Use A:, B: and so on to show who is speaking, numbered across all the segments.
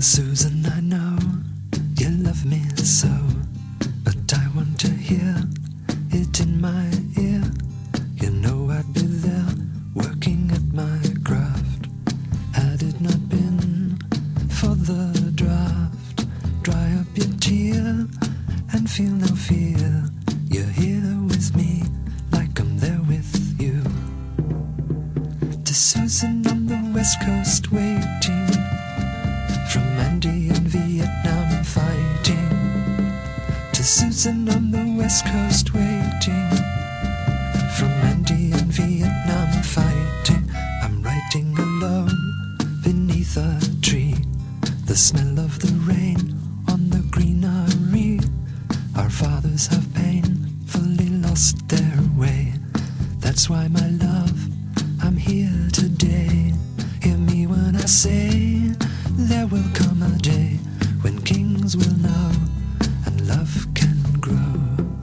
A: Susan, I know you love me so, but I want to hear it in my ear. You know I'd be there, working at my craft, had it not been for the draft. Dry up your tear and feel no fear. You're here with me, like I'm there with you. To Susan on the West Coast waiting, from Andy in Vietnam fighting. To Susan on the West Coast waiting, from Andy in Vietnam fighting. I'm writing alone beneath a tree, the smell of the rain on the greenery. Our fathers have painfully lost their way. That's why, my love, I'm here today. Hear me when I say there will come a day when kings will know and love can grow.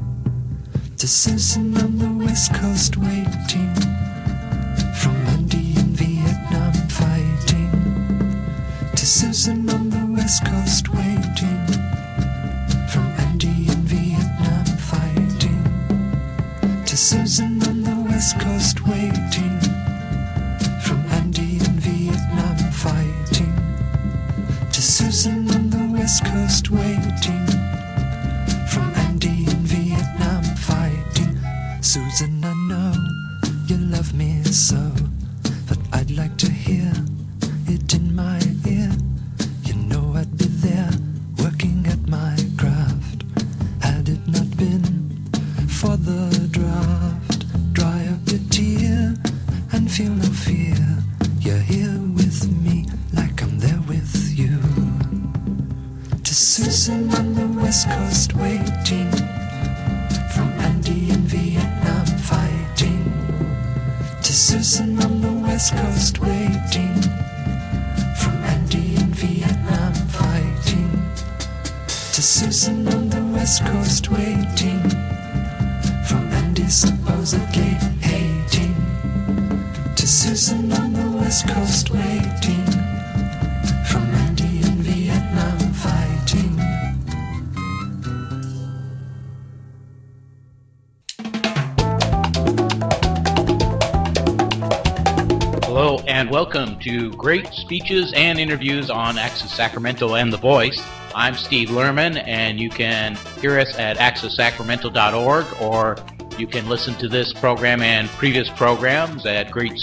A: To Susan on the West Coast waiting, from Andy in Vietnam fighting. To Susan on the West Coast waiting, from Andy in Vietnam fighting. To Susan on the West Coast waiting, from Andy in Vietnam fighting. To Susan on the West Coast waiting, from Andy in Vietnam fighting. Susan, I know you love me so, but I'd like to hear it in my ear. You know I'd be there, working at my craft, had it not been for the draft. Dry up your tear and feel no fear. You're here with me, like I'm there with you. To Susan on the West Coast waiting, from Andy in Vietnam fighting. To Susan on the West Coast waiting, from Andy in Vietnam fighting. To Susan on the West Coast waiting, from Andy supposedly hating. To Susan on the West Coast waiting, from Andy in Vietnam fighting.
B: Hello and welcome to Great Speeches and Interviews on Access Sacramento and The Voice. I'm Steve Lerman, and you can hear us at accesssacramento.org, or you can listen to this program and previous programs at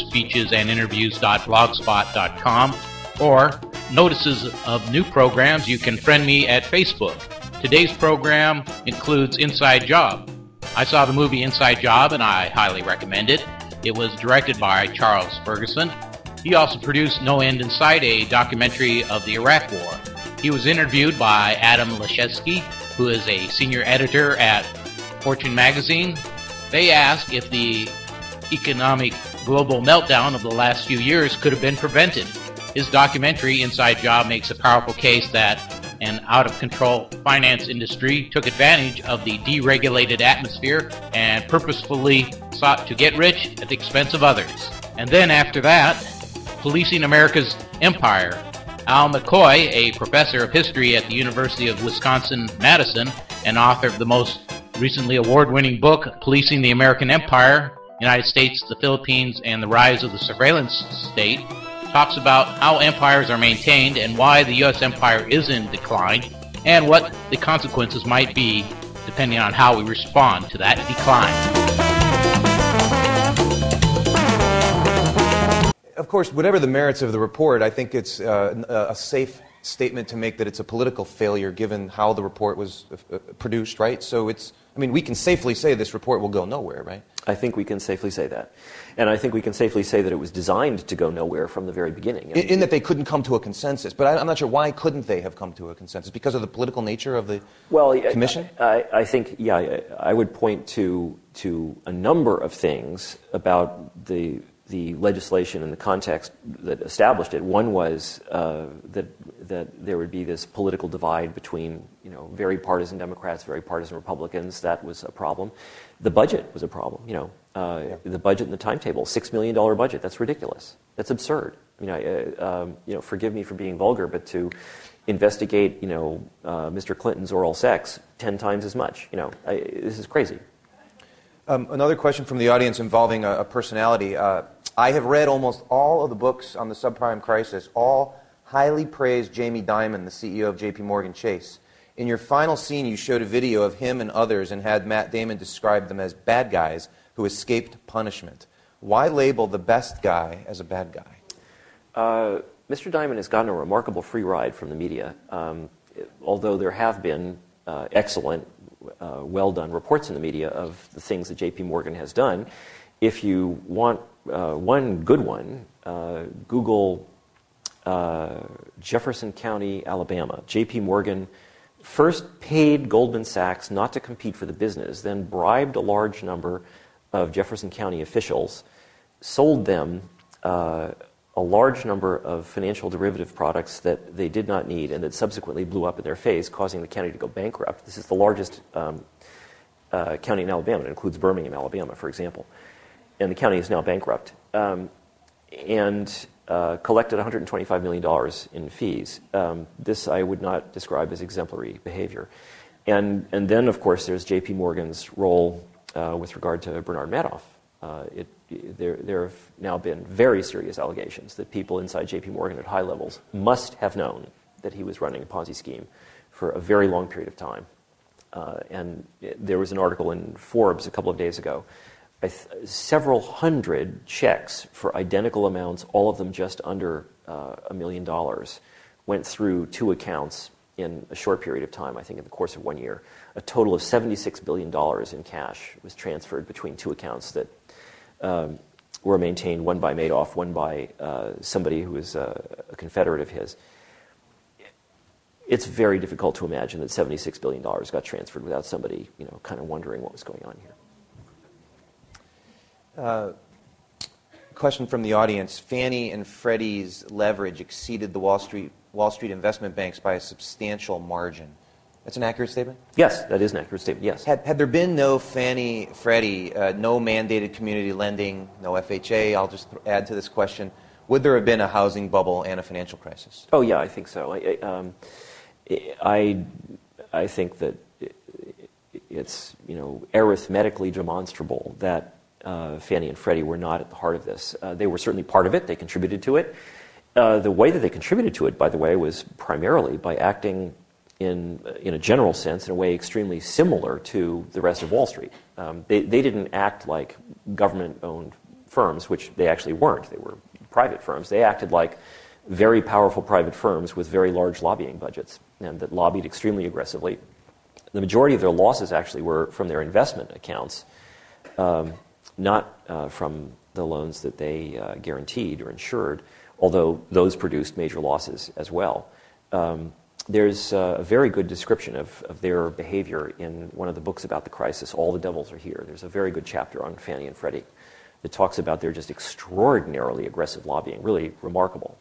B: greatspeechesandinterviews.blogspot.com, or notices of new programs. You can friend me at Facebook. Today's program includes Inside Job. I saw the movie Inside Job, and I highly recommend it. It was directed by Charles Ferguson. He also produced No End in Sight, a documentary of the Iraq War. He was interviewed by Adam Leshevsky, who is a senior editor at Fortune magazine. They asked if the economic global meltdown of the last few years could have been prevented. His documentary, Inside Job, makes a powerful case that an out-of-control finance industry took advantage of the deregulated atmosphere and purposefully sought to get rich at the expense of others. And then after that, Policing America's Empire. Al McCoy, a professor of history at the University of Wisconsin-Madison and author of the most recently award-winning book, Policing the American Empire, United States, the Philippines, and the Rise of the Surveillance State, talks about how empires are maintained and why the U.S. empire is in decline, and what the consequences might be depending on how we respond to that decline.
C: Of course, whatever the merits of the report, I think it's a safe statement to make that it's a political failure given how the report was produced, right? So we can safely say this report will go nowhere, right?
D: I think we can safely say that. And I think we can safely say that it was designed to go nowhere from the very beginning.
C: In that they couldn't come to a consensus. But I'm not sure, why couldn't they have come to a consensus? Because of the political nature of the commission?
D: I think, I would point to a number of things about the legislation and the context that established it. One was that there would be this political divide between very partisan Democrats, very partisan Republicans. That was a problem. The budget was a problem. The budget and the timetable, $6 million budget. That's ridiculous. That's absurd. Forgive me for being vulgar, but to investigate, Mr. Clinton's oral sex 10 times as much, this is crazy.
C: Another question from the audience involving a personality. I have read almost all of the books on the subprime crisis. All highly praised Jamie Dimon, the CEO of J.P. Morgan Chase. In your final scene, you showed a video of him and others and had Matt Damon describe them as bad guys who escaped punishment. Why label the best guy as a bad guy?
D: Mr. Dimon has gotten a remarkable free ride from the media, although there have been excellent, well-done reports in the media of the things that J.P. Morgan has done. If you want one good one, Google Jefferson County, Alabama. J.P. Morgan first paid Goldman Sachs not to compete for the business, then bribed a large number of Jefferson County officials, sold them a large number of financial derivative products that they did not need and that subsequently blew up in their face, causing the county to go bankrupt. This is the largest county in Alabama. It includes Birmingham, Alabama, for example. And the county is now bankrupt. And collected $125 million in fees. This I would not describe as exemplary behavior. And then, of course, there's J.P. Morgan's role with regard to Bernard Madoff. There have now been very serious allegations that people inside J.P. Morgan at high levels must have known that he was running a Ponzi scheme for a very long period of time. And there was an article in Forbes a couple of days ago. Several hundred checks for identical amounts, all of them just under $1 million, went through two accounts in a short period of time, I think in the course of 1 year. A total of $76 billion in cash was transferred between two accounts that were maintained, one by Madoff, one by somebody who was a confederate of his. It's very difficult to imagine that $76 billion got transferred without somebody, kind of wondering what was going on here.
C: Question from the audience. Fannie and Freddie's leverage exceeded the Wall Street investment banks by a substantial margin. That's an accurate statement?
D: Yes, that is an accurate statement, yes.
C: Had there been no Fannie, Freddie, no mandated community lending, no FHA, I'll just add to this question, would there have been a housing bubble and a financial crisis?
D: Oh, yeah, I think so. I think that it's, arithmetically demonstrable that Fannie and Freddie were not at the heart of this. They were certainly part of it. They contributed to it. The way that they contributed to it, by the way, was primarily by acting in a general sense in a way extremely similar to the rest of Wall Street. They didn't act like government-owned firms, which they actually weren't. They were private firms. They acted like very powerful private firms with very large lobbying budgets and that lobbied extremely aggressively. The majority of their losses actually were from their investment accounts, not from the loans that they guaranteed or insured, although those produced major losses as well. There's a very good description of their behavior in one of the books about the crisis, All the Devils Are Here. There's a very good chapter on Fannie and Freddie that talks about their just extraordinarily aggressive lobbying, really remarkable.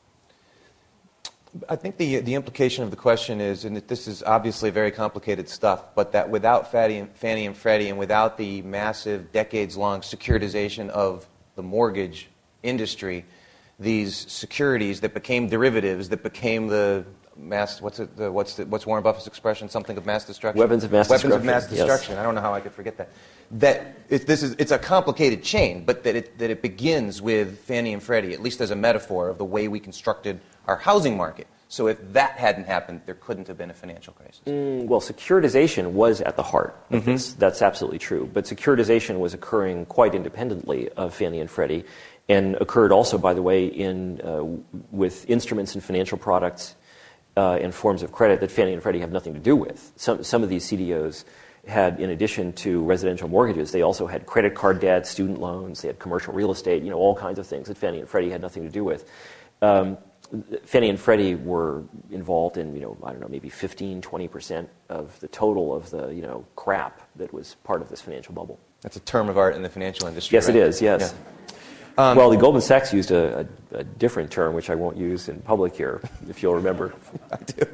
C: I think the implication of the question is, and this is obviously very complicated stuff, but that without Fannie and Freddie and without the massive decades-long securitization of the mortgage industry, these securities that became derivatives, that became the mass, what's Warren Buffett's expression? Something of mass destruction?
D: Weapons of mass destruction.
C: Weapons of mass destruction. Yes. I don't know how I could forget that. It's a complicated chain, but that it begins with Fannie and Freddie, at least as a metaphor of the way we constructed our housing market. So if that hadn't happened, there couldn't have been a financial crisis.
D: Well, securitization was at the heart of this. That's absolutely true. But securitization was occurring quite independently of Fannie and Freddie, and occurred also, by the way, with instruments and financial products and forms of credit that Fannie and Freddie have nothing to do with. Some of these CDOs had, in addition to residential mortgages, they also had credit card debt, student loans, they had commercial real estate, all kinds of things that Fannie and Freddie had nothing to do with. Fannie and Freddie were involved in, maybe 15, 20% of the total of the, crap that was part of this financial bubble.
C: That's a term of art in the financial industry.
D: Yes,
C: right?
D: It is, yes.
C: Yeah.
D: Well, the Goldman Sachs used a different term, which I won't use in public here, if you'll remember.
C: I do.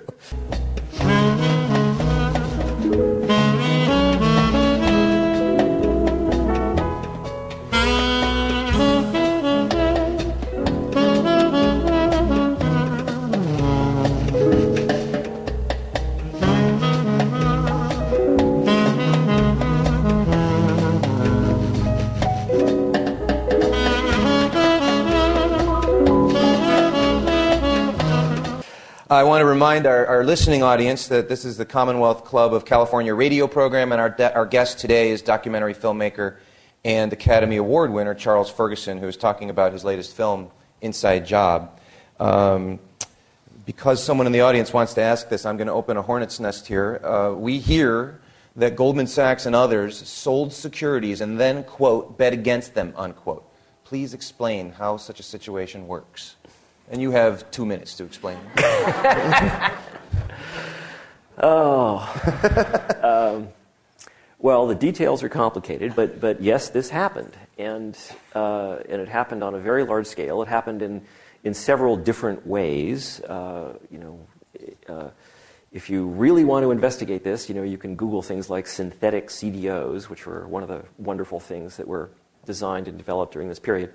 C: I want to remind our listening audience that this is the Commonwealth Club of California radio program, and our guest today is documentary filmmaker and Academy Award winner Charles Ferguson, who is talking about his latest film, Inside Job. Because someone in the audience wants to ask this, I'm going to open a hornet's nest here. We hear that Goldman Sachs and others sold securities and then, quote, bet against them, unquote. Please explain how such a situation works. And you have 2 minutes to explain.
D: Well, the details are complicated, but yes, this happened, and it happened on a very large scale. It happened in several different ways. If you really want to investigate this, you can Google things like synthetic CDOs, which were one of the wonderful things that were designed and developed during this period.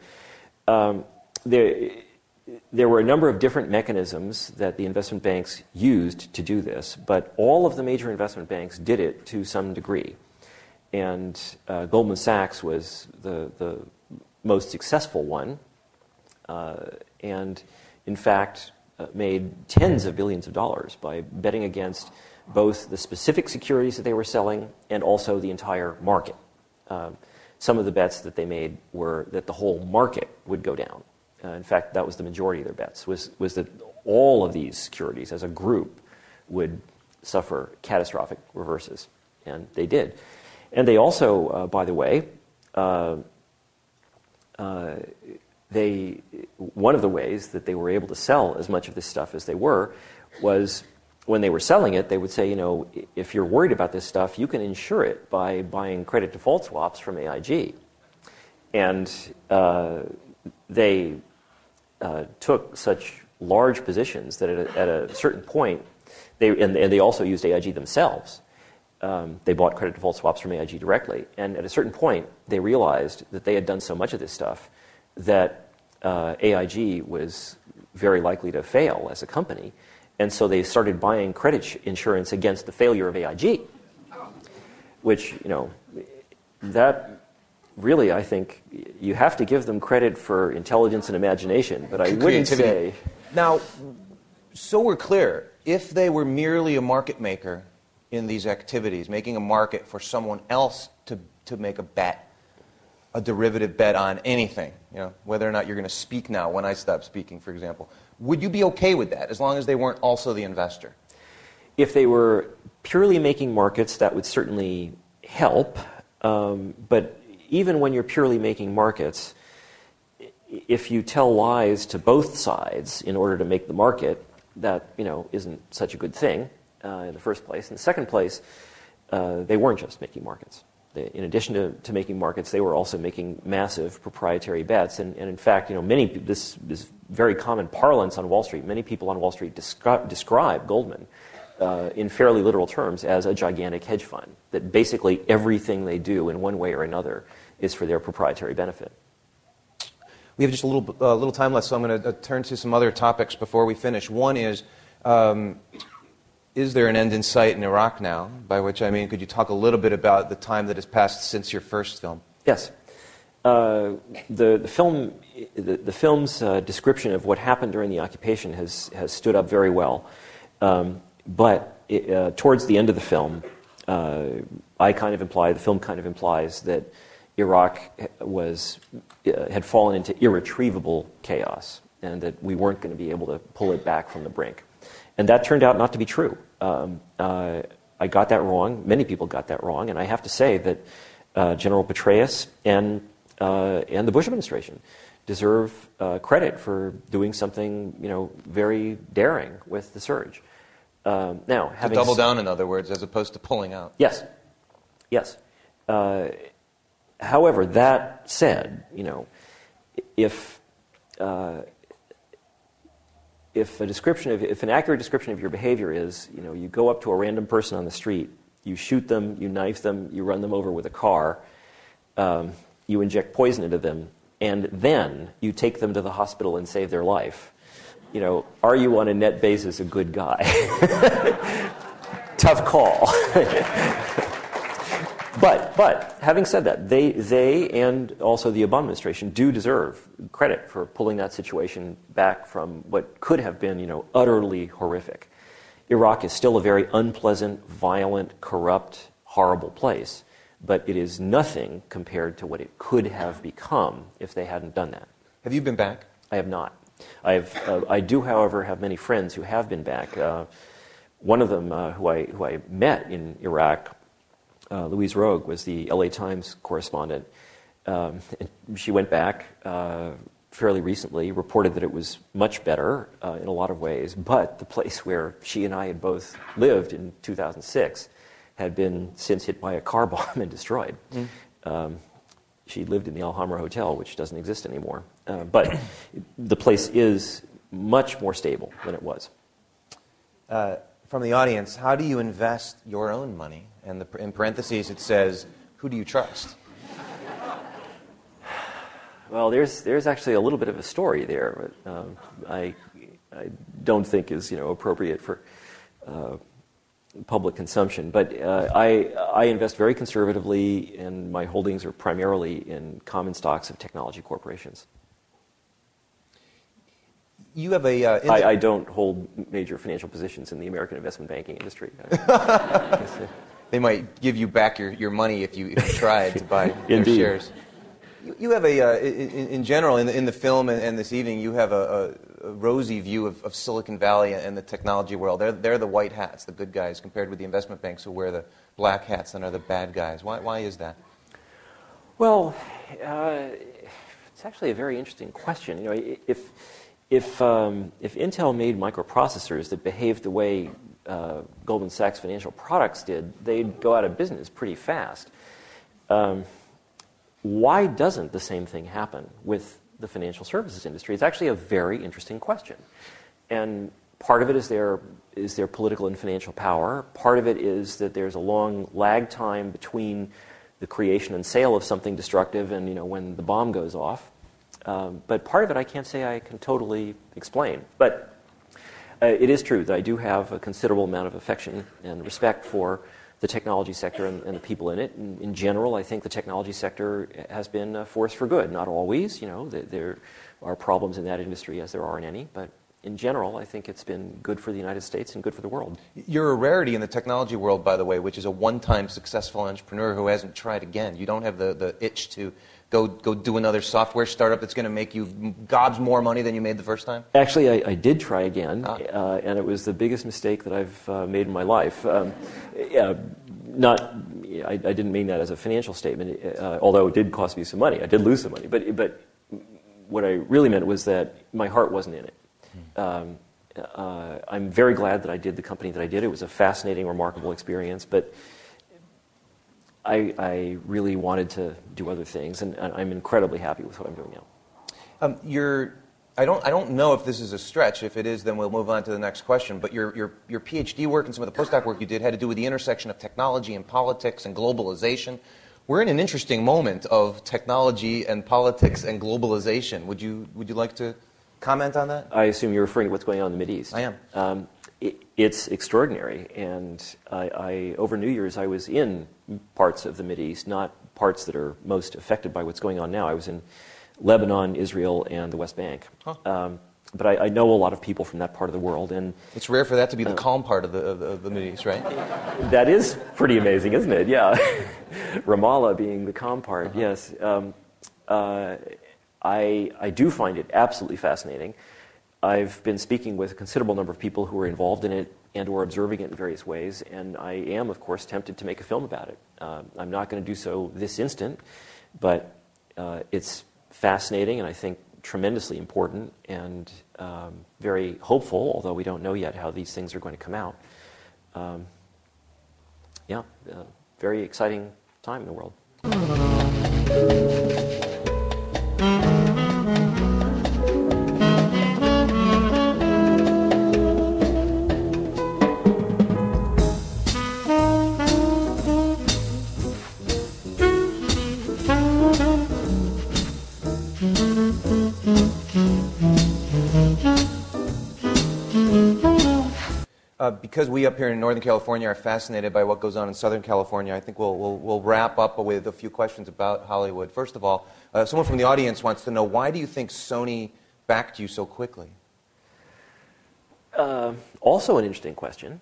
D: There were a number of different mechanisms that the investment banks used to do this, but all of the major investment banks did it to some degree. And Goldman Sachs was the most successful one, and in fact made tens of billions of dollars by betting against both the specific securities that they were selling and also the entire market. Some of the bets that they made were that the whole market would go down. In fact, that was the majority of their bets, was that all of these securities as a group would suffer catastrophic reverses. And they did. And they also, by the way, one of the ways that they were able to sell as much of this stuff as they were was when they were selling it, they would say, if you're worried about this stuff, you can insure it by buying credit default swaps from AIG. And they took such large positions that at a certain point, they also used AIG themselves. They bought credit default swaps from AIG directly. And at a certain point, they realized that they had done so much of this stuff that AIG was very likely to fail as a company. And so they started buying credit insurance against the failure of AIG, which, that really, I think, you have to give them credit for intelligence and imagination, but I wouldn't say...
C: Now, so we're clear, if they were merely a market maker in these activities, making a market for someone else to make a bet, a derivative bet on anything, whether or not you're going to speak now when I stop speaking, for example, would you be okay with that, as long as they weren't also the investor?
D: If they were purely making markets, that would certainly help, but even when you're purely making markets, if you tell lies to both sides in order to make the market, that isn't such a good thing in the first place. In the second place, they weren't just making markets. In addition to making markets, they were also making massive proprietary bets. And in fact, this is very common parlance on Wall Street. Many people on Wall Street describe Goldman in fairly literal terms as a gigantic hedge fund, that basically everything they do in one way or another is for their proprietary benefit.
C: We have just a little time left, so I'm going to turn to some other topics before we finish. One is there an end in sight in Iraq now? By which I mean, could you talk a little bit about the time that has passed since your first film?
D: Yes. The film's description of what happened during the occupation has stood up very well. But towards the end of the film, the film kind of implies that Iraq had fallen into irretrievable chaos, and that we weren't going to be able to pull it back from the brink. And that turned out not to be true. I got that wrong. Many people got that wrong, and I have to say that General Petraeus and the Bush administration deserve credit for doing something, very daring with the surge. Now, having
C: to double down, in other words, as opposed to pulling out.
D: Yes. However, that said, if an accurate description of your behavior is, you go up to a random person on the street, you shoot them, you knife them, you run them over with a car, you inject poison into them, and then you take them to the hospital and save their life, are you on a net basis a good guy? Tough call. But having said that, they and also the Obama administration do deserve credit for pulling that situation back from what could have been, utterly horrific. Iraq is still a very unpleasant, violent, corrupt, horrible place, but it is nothing compared to what it could have become if they hadn't done that.
C: Have you been back?
D: I have not. I do, however, have many friends who have been back. One of them, who I met in Iraq, Louise Rogue, was the LA Times correspondent. And she went back fairly recently, reported that it was much better in a lot of ways, but the place where she and I had both lived in 2006 had been since hit by a car bomb and destroyed. She lived in the Alhambra Hotel, which doesn't exist anymore. But the place is much more stable than it was.
C: From the audience, how do you invest your own money? And in parentheses it says, who do you trust?
D: Well, there's actually a little bit of a story there, but I don't think is appropriate for public consumption. But I invest very conservatively, and my holdings are primarily in common stocks of technology corporations.
C: You have a...
D: I don't hold major financial positions in the American investment banking industry.
C: They might give you back your money if you tried to buy their
D: Indeed.
C: shares. You have in general, in the film and this evening, you have a rosy view of Silicon Valley and the technology world. They're the white hats, the good guys, compared with the investment banks who wear the black hats and are the bad guys. Why is that?
D: Well, it's actually a very interesting question. If Intel made microprocessors that behaved the way Goldman Sachs Financial Products did, they'd go out of business pretty fast. Why doesn't the same thing happen with the financial services industry? It's actually a very interesting question. And part of it is their political and financial power. Part of it is that there's a long lag time between the creation and sale of something destructive and when the bomb goes off. But part of it I can't say I can totally explain. But it is true that I do have a considerable amount of affection and respect for the technology sector and the people in it. In general, I think the technology sector has been a force for good. Not always, there are problems in that industry as there are in any, but in general, I think it's been good for the United States and good for the world.
C: You're a rarity in the technology world, by the way, which is a one-time successful entrepreneur who hasn't tried again. You don't have the itch to go do another software startup that's going to make you gobs more money than you made the first time?
D: Actually, I did try again, and it was the biggest mistake that I've made in my life. I didn't mean that as a financial statement, although it did cost me some money. I did lose some money. But what I really meant was that my heart wasn't in it. I'm very glad that I did the company that I did. It was a fascinating, remarkable experience, but I really wanted to do other things, and I'm incredibly happy with what I'm doing now.
C: I don't know if this is a stretch. If it is, then we'll move on to the next question. But your PhD work and some of the postdoc work you did had to do with the intersection of technology and politics and globalization. We're in an interesting moment of technology and politics and globalization. Would you like to comment on that?
D: I assume you're referring to what's going on in the Mideast.
C: I am.
D: It's extraordinary, and I over New Year's I was in parts of the Mideast, not parts that are most affected by what's going on now. I was in Lebanon, Israel, and the West Bank.
C: Huh.
D: But I know a lot of people from that part of the world, and
C: it's rare for that to be the calm part of the Mideast, right?
D: That is pretty amazing, isn't it? Yeah, Ramallah being the calm part. Yes, I do find it absolutely fascinating. I've been speaking with a considerable number of people who are involved in it and who are observing it in various ways, and I am, of course, tempted to make a film about it. I'm not going to do so this instant, but it's fascinating and I think tremendously important and very hopeful, although we don't know yet how these things are going to come out. Very exciting time in the world.
C: Because we up here in Northern California are fascinated by what goes on in Southern California, I think we'll wrap up with a few questions about Hollywood. First of all, someone from the audience wants to know, why do you think Sony backed you so quickly?
D: Also an interesting question.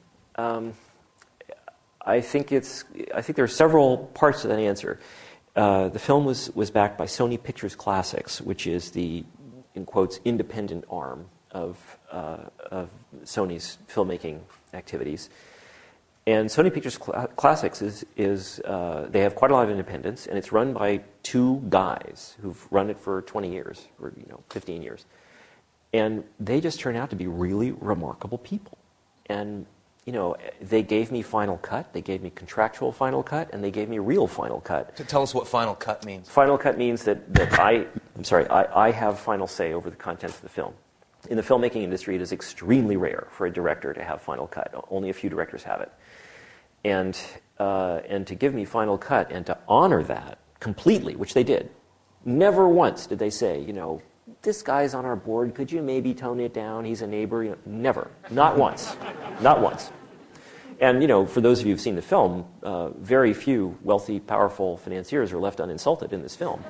D: I think there are several parts to that answer. The film was backed by Sony Pictures Classics, which is the, in quotes, independent arm of Sony's filmmaking activities. And Sony Pictures Classics they have quite a lot of independence, and it's run by two guys who've run it for 20 years, or 15 years. And they just turn out to be really remarkable people. And they gave me final cut, they gave me contractual final cut, and they gave me real final cut.
C: Tell us what final cut means.
D: Final cut means that I have final say over the contents of the film. In the filmmaking industry, it is extremely rare for a director to have final cut. Only a few directors have it. And to give me final cut and to honor that completely, which they did, never once did they say, this guy's on our board, could you maybe tone it down? He's a neighbor. Never. Not once. Not once. And, for those of you who've seen the film, very few wealthy, powerful financiers are left uninsulted in this film.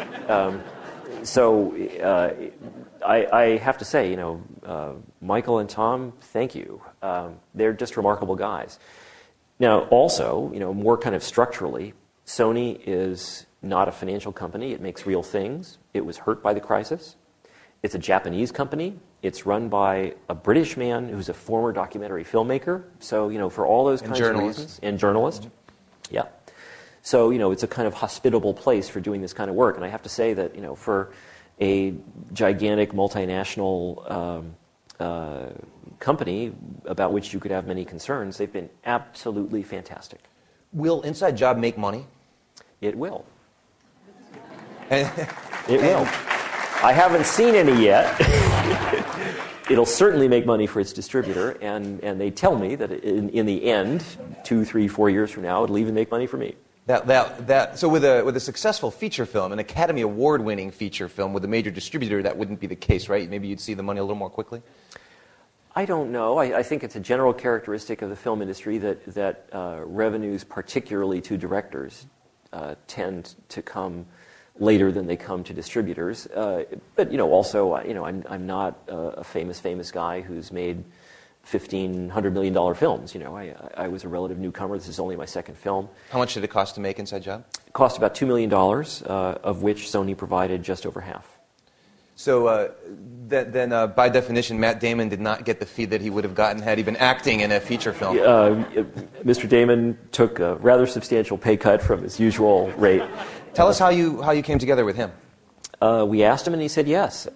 D: So I have to say, Michael and Tom, thank you. They're just remarkable guys. Now, also, more kind of structurally, Sony is not a financial company. It makes real things. It was hurt by the crisis. It's a Japanese company. It's run by a British man who's a former documentary filmmaker. So, for all those kinds of reasons. And journalist. Mm-hmm. Yeah. So, it's a kind of hospitable place for doing this kind of work. And I have to say that, for a gigantic multinational company about which you could have many concerns, they've been absolutely fantastic.
C: Will Inside Job make money?
D: It will. It will. I haven't seen any yet. It'll certainly make money for its distributor, and they tell me that in the end, 2, 3, 4 years from now, it'll even make money for me.
C: So with a successful feature film, an Academy Award-winning feature film with a major distributor, that wouldn't be the case, right? Maybe you'd see the money a little more quickly?
D: I don't know. I think it's a general characteristic of the film industry that revenues, particularly to directors, tend to come later than they come to distributors. But also, I'm not a famous guy who's made $1,500 million films. I was a relative newcomer. This is only my second film.
C: How much did it cost to make Inside Job?
D: It cost about $2 million, of which Sony provided just over half.
C: So then, by definition, Matt Damon did not get the fee that he would have gotten had he been acting in a feature film.
D: Mr. Damon took a rather substantial pay cut from his usual rate.
C: Tell us how you came together with him.
D: We asked him, and he said yes.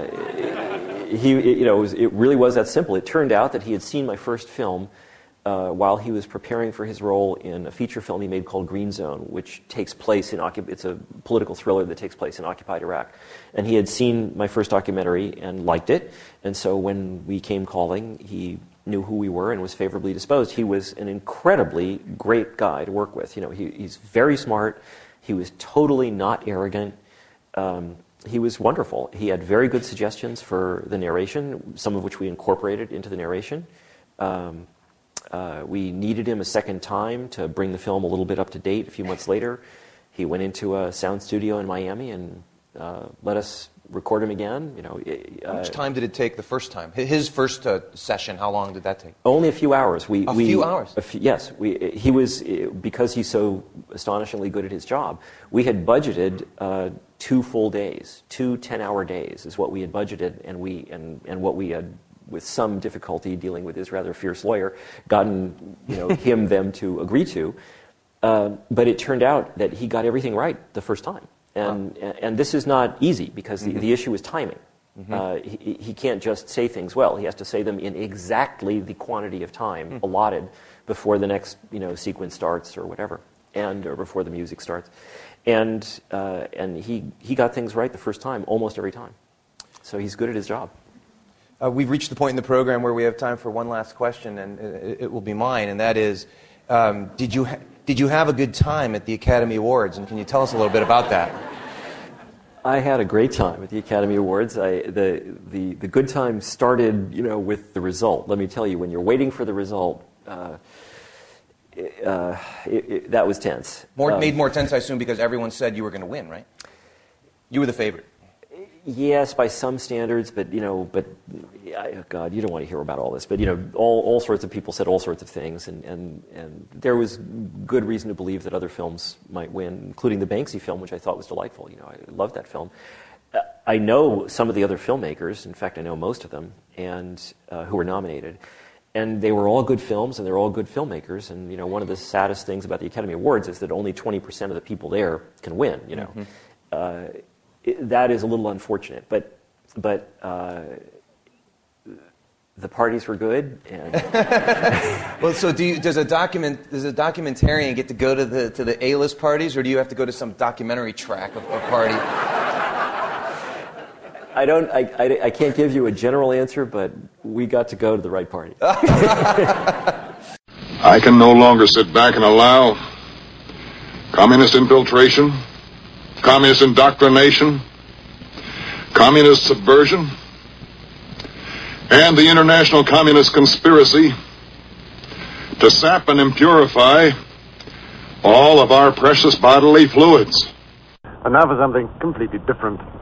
D: It really was that simple. It turned out that he had seen my first film while he was preparing for his role in a feature film he made called Green Zone, which takes place it's a political thriller that takes place in occupied Iraq. And he had seen my first documentary and liked it. And so when we came calling, he knew who we were and was favorably disposed. He was an incredibly great guy to work with. He's very smart. He was totally not arrogant. He was wonderful. He had very good suggestions for the narration, some of which we incorporated into the narration. We needed him a second time to bring the film a little bit up to date a few months later. He went into a sound studio in Miami and let us record him again.
C: How much time did it take the first time? His first session, how long did that take?
D: Only a few hours.
C: A few hours?
D: Yes. He was, because he's so astonishingly good at his job, we had budgeted 2 full days, 2 10-hour days is what we had budgeted, and what we had, with some difficulty dealing with his rather fierce lawyer, gotten them to agree to. But it turned out that he got everything right the first time. And this is not easy because the issue is timing. Mm-hmm. He can't just say things well. He has to say them in exactly the quantity of time allotted before the next sequence starts or whatever, or before the music starts. And he got things right the first time, almost every time. So he's good at his job.
C: We've reached the point in the program where we have time for one last question, and it will be mine, and that is, did you have a good time at the Academy Awards, and can you tell us a little bit about that?
D: I had a great time at the Academy Awards. The good time started, with the result. Let me tell you, when you're waiting for the result, that was tense.
C: Made more tense, I assume, because everyone said you were going to win, right? You were the favorite.
D: Yes, by some standards, but God, you don't want to hear about all this. But all sorts of people said all sorts of things, and there was good reason to believe that other films might win, including the Banksy film, which I thought was delightful. I loved that film. I know some of the other filmmakers. In fact, I know most of them, and who were nominated. And they were all good films, and they were all good filmmakers. And one of the saddest things about the Academy Awards is that only 20% of the people there can win. That is a little unfortunate, but the parties were good. And
C: Well, so does a documentarian get to go to the A-list parties, or do you have to go to some documentary track of party?
D: I can't give you a general answer, but we got to go to the right party.
E: I can no longer sit back and allow communist infiltration, communist indoctrination, communist subversion, and the international communist conspiracy to sap and impurify all of our precious bodily fluids.
F: And now for something completely different.